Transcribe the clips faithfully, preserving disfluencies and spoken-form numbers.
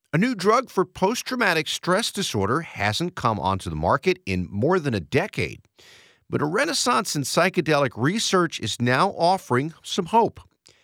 A new drug for post-traumatic stress disorder hasn't come onto the market in more than a decade. But a renaissance in psychedelic research is now offering some hope.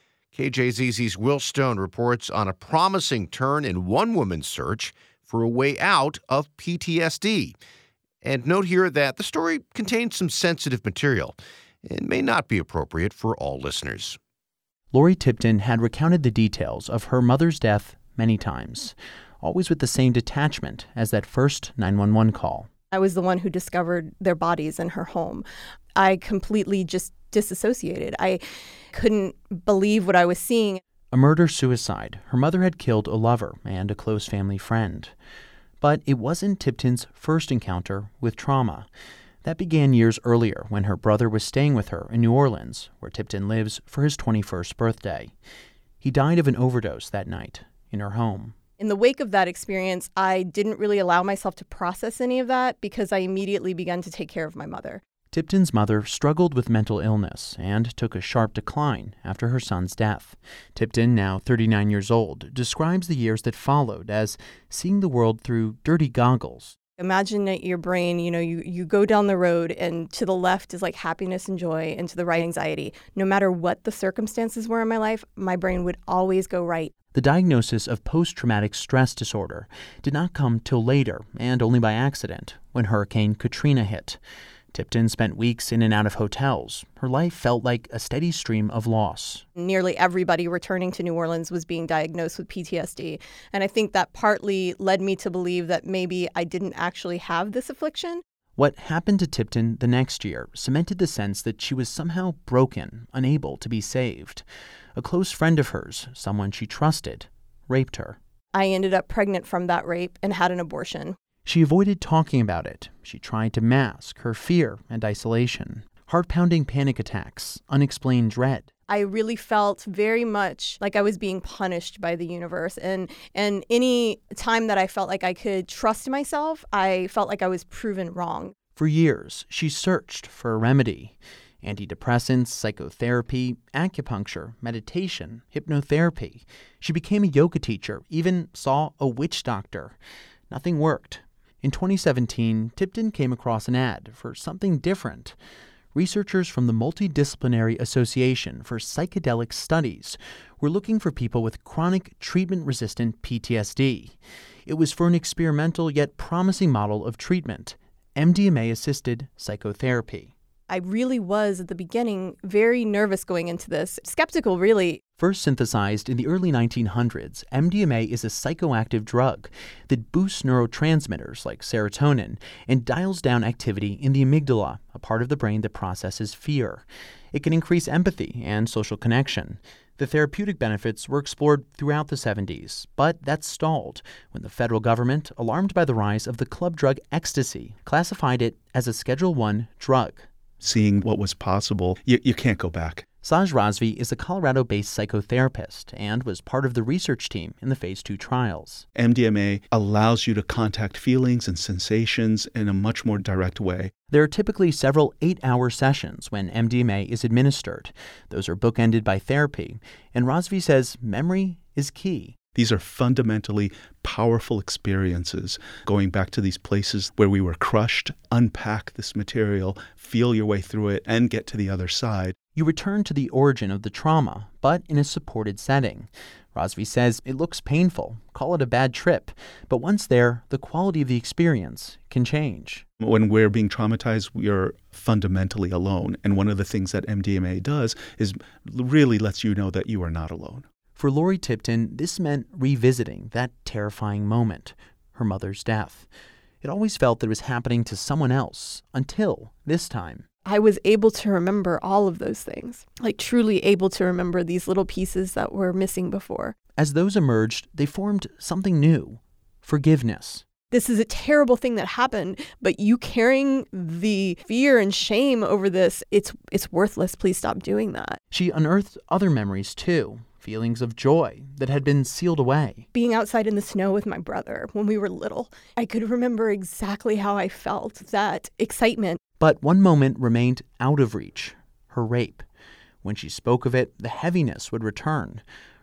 K J Z Z's Will Stone reports on a promising turn in one woman's search for a way out of P T S D. And note here that the story contains some sensitive material and may not be appropriate for all listeners. Lori Tipton had recounted the details of her mother's death many times, always with the same detachment as that first nine one one call. I was the one who discovered their bodies in her home. I completely just disassociated. I couldn't believe what I was seeing. A murder-suicide. Her mother had killed a lover and a close family friend. But it wasn't Tipton's first encounter with trauma. That began years earlier when her brother was staying with her in New Orleans, where Tipton lives, for his twenty-first birthday. He died of an overdose that night in her home. In the wake of that experience, I didn't really allow myself to process any of that because I immediately began to take care of my mother. Tipton's mother struggled with mental illness and took a sharp decline after her son's death. Tipton, now thirty-nine years old, describes the years that followed as seeing the world through dirty goggles. Imagine that your brain, you know, you, you go down the road and to the left is like happiness and joy and to the right anxiety. No matter what the circumstances were in my life, my brain would always go right. The diagnosis of post-traumatic stress disorder did not come till later and only by accident when Hurricane Katrina hit. Tipton spent weeks in and out of hotels. Her life felt like a steady stream of loss. Nearly everybody returning to New Orleans was being diagnosed with P T S D. And I think that partly led me to believe that maybe I didn't actually have this affliction. What happened to Tipton the next year cemented the sense that she was somehow broken, unable to be saved. A close friend of hers, someone she trusted, raped her. I ended up pregnant from that rape and had an abortion. She avoided talking about it. She tried to mask her fear and isolation. Heart-pounding panic attacks, unexplained dread. I really felt very much like I was being punished by the universe. And, and any time that I felt like I could trust myself, I felt like I was proven wrong. For years, she searched for a remedy. Antidepressants, psychotherapy, acupuncture, meditation, hypnotherapy. She became a yoga teacher, even saw a witch doctor. Nothing worked. In twenty seventeen, Tipton came across an ad for something different. Researchers from the Multidisciplinary Association for Psychedelic Studies were looking for people with chronic treatment-resistant P T S D. It was for an experimental yet promising model of treatment, M D M A-assisted psychotherapy. I really was, at the beginning, very nervous going into this, skeptical, really. First synthesized in the early nineteen hundreds, M D M A is a psychoactive drug that boosts neurotransmitters like serotonin and dials down activity in the amygdala, a part of the brain that processes fear. It can increase empathy and social connection. The therapeutic benefits were explored throughout the seventies, but that stalled when the federal government, alarmed by the rise of the club drug ecstasy, classified it as a Schedule one drug. Seeing what was possible, you, you can't go back. Saj Razvi is a Colorado-based psychotherapist and was part of the research team in the phase two trials. M D M A allows you to contact feelings and sensations in a much more direct way. There are typically several eight-hour sessions when M D M A is administered. Those are bookended by therapy, and Razvi says memory is key. These are fundamentally powerful experiences. Going back to these places where we were crushed, unpack this material, feel your way through it, and get to the other side. You return to the origin of the trauma, but in a supported setting. Razvi says it looks painful, call it a bad trip, but once there, the quality of the experience can change. When we're being traumatized, we are fundamentally alone. And one of the things that M D M A does is really lets you know that you are not alone. For Lori Tipton, this meant revisiting that terrifying moment, her mother's death. It always felt that it was happening to someone else, until this time. I was able to remember all of those things, like truly able to remember these little pieces that were missing before. As those emerged, they formed something new, forgiveness. This is a terrible thing that happened, but you carrying the fear and shame over this, it's it's worthless. Please stop doing that. She unearthed other memories, too. Feelings of joy that had been sealed away. Being outside in the snow with my brother when we were little, I could remember exactly how I felt, that excitement. But one moment remained out of reach, her rape. When she spoke of it, the heaviness would return.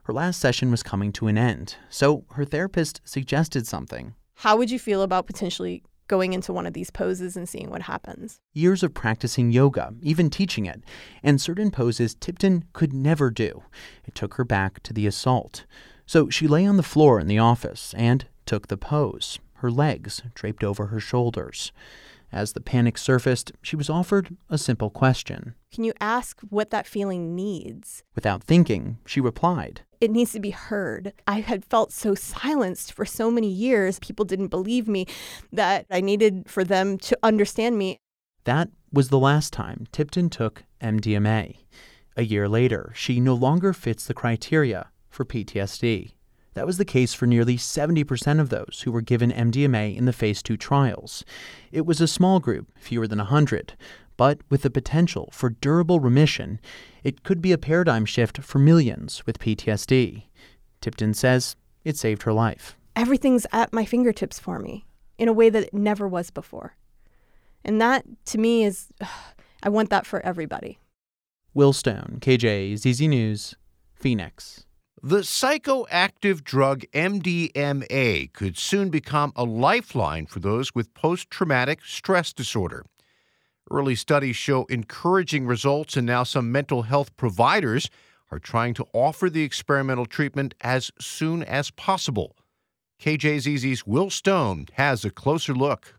Her last session was coming to an end, so her therapist suggested something. How would you feel about potentially going into one of these poses and seeing what happens? Years of practicing yoga, even teaching it, and certain poses Tipton could never do. It took her back to the assault. So she lay on the floor in the office and took the pose, her legs draped over her shoulders. As the panic surfaced, she was offered a simple question. Can you ask what that feeling needs? Without thinking, she replied, It needs to be heard. I had felt so silenced for so many years. People didn't believe me, that I needed for them to understand me. That was the last time Tipton took M D M A. A year later, she no longer fits the criteria for P T S D. That was the case for nearly seventy percent of those who were given M D M A in the Phase two trials. It was a small group, fewer than one hundred, but with the potential for durable remission, it could be a paradigm shift for millions with P T S D. Tipton says it saved her life. Everything's at my fingertips for me in a way that it never was before. And that, to me, is, I want that for everybody. Will Stone, K J Z Z News, Phoenix. The psychoactive drug M D M A could soon become a lifeline for those with post-traumatic stress disorder. Early studies show encouraging results, and now some mental health providers are trying to offer the experimental treatment as soon as possible. K J Z Z's Will Stone has a closer look.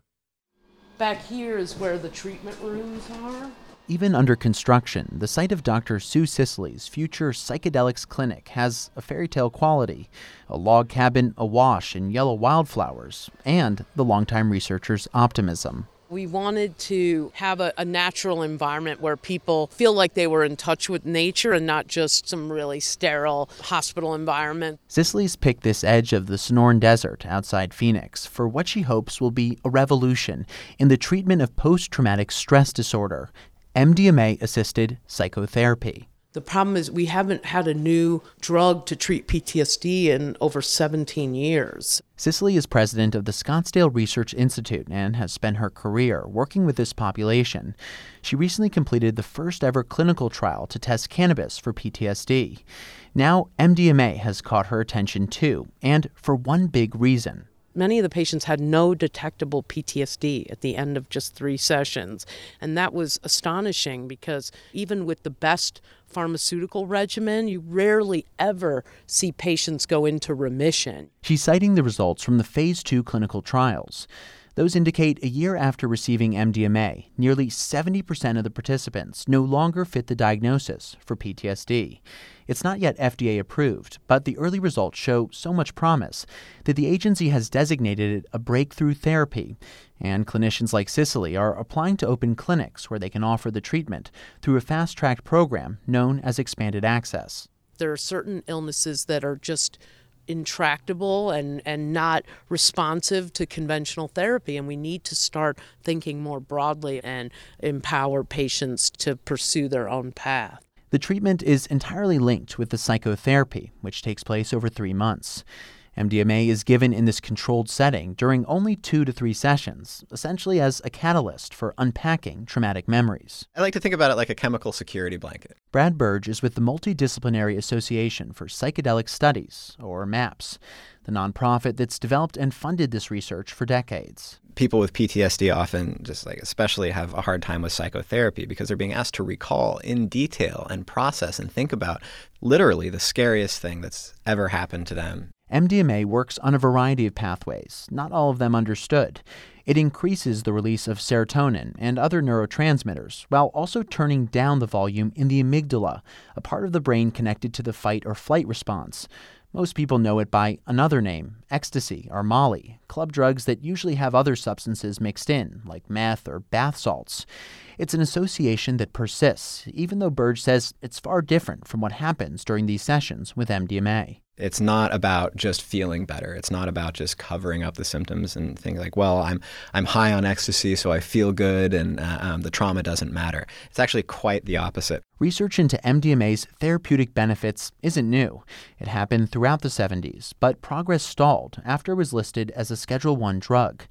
Back here is where the treatment rooms are. Even under construction, the site of Doctor Sue Sisley's future psychedelics clinic has a fairy tale quality, a log cabin awash in yellow wildflowers, and the longtime researcher's optimism. We wanted to have a, a natural environment where people feel like they were in touch with nature and not just some really sterile hospital environment. Sisley's picked this edge of the Sonoran Desert outside Phoenix for what she hopes will be a revolution in the treatment of post-traumatic stress disorder, M D M A-assisted psychotherapy. The problem is we haven't had a new drug to treat P T S D in over seventeen years. Sisley is president of the Scottsdale Research Institute and has spent her career working with this population. She recently completed the first ever clinical trial to test cannabis for P T S D. Now, M D M A has caught her attention too, and for one big reason. Many of the patients had no detectable P T S D at the end of just three sessions. And that was astonishing because even with the best pharmaceutical regimen, you rarely ever see patients go into remission. She's citing the results from the Phase two clinical trials. Those indicate a year after receiving M D M A, nearly seventy percent of the participants no longer fit the diagnosis for P T S D. It's not yet F D A approved, but the early results show so much promise that the agency has designated it a breakthrough therapy, and clinicians like Sisley are applying to open clinics where they can offer the treatment through a fast-track program known as Expanded Access. There are certain illnesses that are just intractable and, and not responsive to conventional therapy, and we need to start thinking more broadly and empower patients to pursue their own path. The treatment is entirely linked with the psychotherapy, which takes place over three months. M D M A is given in this controlled setting during only two to three sessions, essentially as a catalyst for unpacking traumatic memories. I like to think about it like a chemical security blanket. Brad Burge is with the Multidisciplinary Association for Psychedelic Studies, or MAPS, the nonprofit that's developed and funded this research for decades. People with P T S D often, just like especially, have a hard time with psychotherapy because they're being asked to recall in detail and process and think about literally the scariest thing that's ever happened to them. M D M A works on a variety of pathways, not all of them understood. It increases the release of serotonin and other neurotransmitters, while also turning down the volume in the amygdala, a part of the brain connected to the fight or flight response. Most people know it by another name, ecstasy or Molly, club drugs that usually have other substances mixed in, like meth or bath salts. It's an association that persists, even though Burge says it's far different from what happens during these sessions with M D M A. It's not about just feeling better. It's not about just covering up the symptoms and things like, well, I'm I'm high on ecstasy, so I feel good, and uh, um, the trauma doesn't matter. It's actually quite the opposite. Research into M D M A's therapeutic benefits isn't new. It happened throughout the seventies, but progress stalled after it was listed as a Schedule one drug.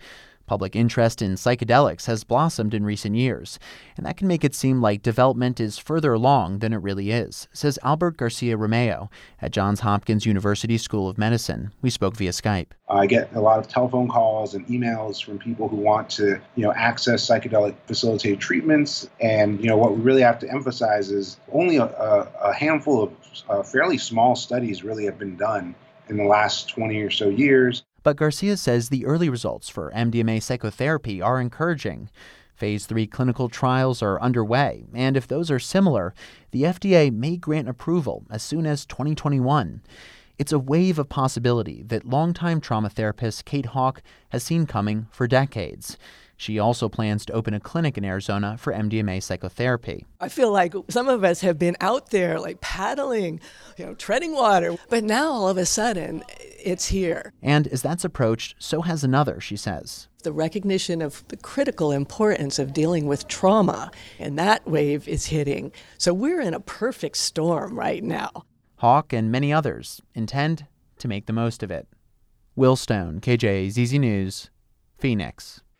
Public interest in psychedelics has blossomed in recent years, and that can make it seem like development is further along than it really is, says Albert Garcia Romeo at Johns Hopkins University School of Medicine. We spoke via Skype. I get a lot of telephone calls and emails from people who want to, you know, access psychedelic facilitated treatments. And, you know, what we really have to emphasize is only a, a handful of uh, fairly small studies really have been done in the last twenty or so years. But Garcia says the early results for M D M A psychotherapy are encouraging. Phase three clinical trials are underway, and if those are similar, the F D A may grant approval as soon as twenty twenty-one. It's a wave of possibility that longtime trauma therapist Kate Hawk has seen coming for decades. She also plans to open a clinic in Arizona for M D M A psychotherapy. I feel like some of us have been out there like paddling, you know, treading water, but now all of a sudden it's here. And as that's approached, so has another, she says. The recognition of the critical importance of dealing with trauma, and that wave is hitting. So we're in a perfect storm right now. Hawk and many others intend to make the most of it. Will Stone, K J Z Z News, Phoenix.